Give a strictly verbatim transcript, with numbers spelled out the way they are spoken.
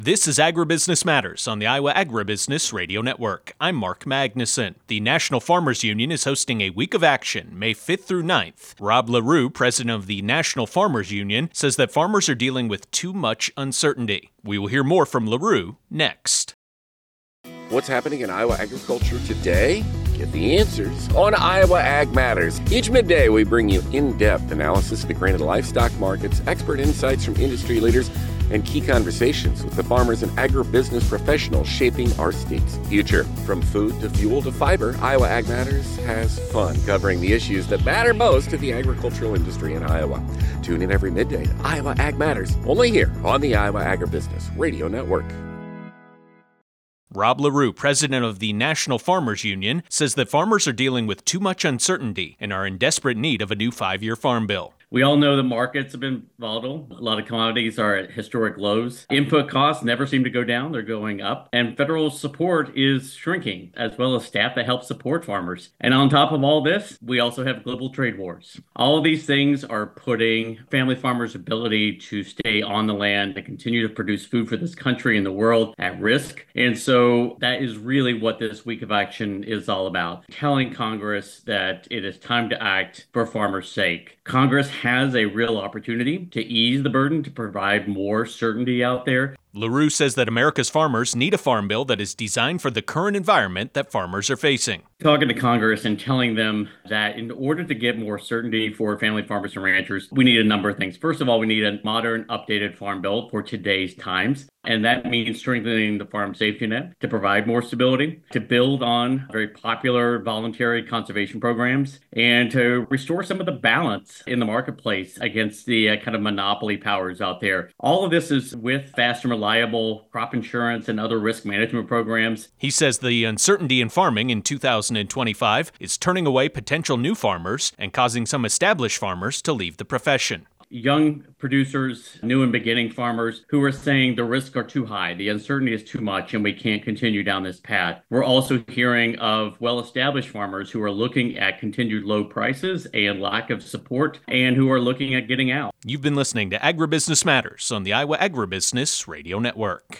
This is Agribusiness Matters on the Iowa Agribusiness Radio Network. I'm Mark Magnuson. The National Farmers Union is hosting a week of action, May fifth through ninth. Rob LaRue, president of the National Farmers Union, says that farmers are dealing with too much uncertainty. We will hear more from LaRue next. What's happening in Iowa agriculture today? Get the answers on Iowa Ag Matters. Each midday, we bring you in-depth analysis of the grain and livestock markets, expert insights from industry leaders, and key conversations with the farmers and agribusiness professionals shaping our state's future. From food to fuel to fiber, Iowa Ag Matters has fun covering the issues that matter most to the agricultural industry in Iowa. Tune in every midday to Iowa Ag Matters, only here on the Iowa Agribusiness Radio Network. Rob LaRue, president of the National Farmers Union, says that farmers are dealing with too much uncertainty and are in desperate need of a new five-year farm bill. We all know the markets have been volatile. A lot of commodities are at historic lows. Input costs never seem to go down. They're going up. And federal support is shrinking, as well as staff that help support farmers. And on top of all this, we also have global trade wars. All of these things are putting family farmers' ability to stay on the land, to continue to produce food for this country and the world at risk. And so that is really what this week of action is all about. Telling Congress that it is time to act for farmers' sake. Congress has a real opportunity to ease the burden, to provide more certainty out there. LaRue says that America's farmers need a farm bill that is designed for the current environment that farmers are facing. Talking to Congress and telling them that in order to get more certainty for family farmers and ranchers, we need a number of things. First of all, we need a modern, updated farm bill for today's times. And that means strengthening the farm safety net to provide more stability, to build on very popular voluntary conservation programs, and to restore some of the balance in the marketplace against the uh, kind of monopoly powers out there. All of this is with fast and reliable crop insurance and other risk management programs. He says the uncertainty in farming in two thousand twenty-five is turning away potential new farmers and causing some established farmers to leave the profession. Young producers, new and beginning farmers who are saying the risks are too high, the uncertainty is too much, and we can't continue down this path. We're also hearing of well-established farmers who are looking at continued low prices and lack of support, and who are looking at getting out. You've been listening to Agribusiness Matters on the Iowa Agribusiness Radio Network.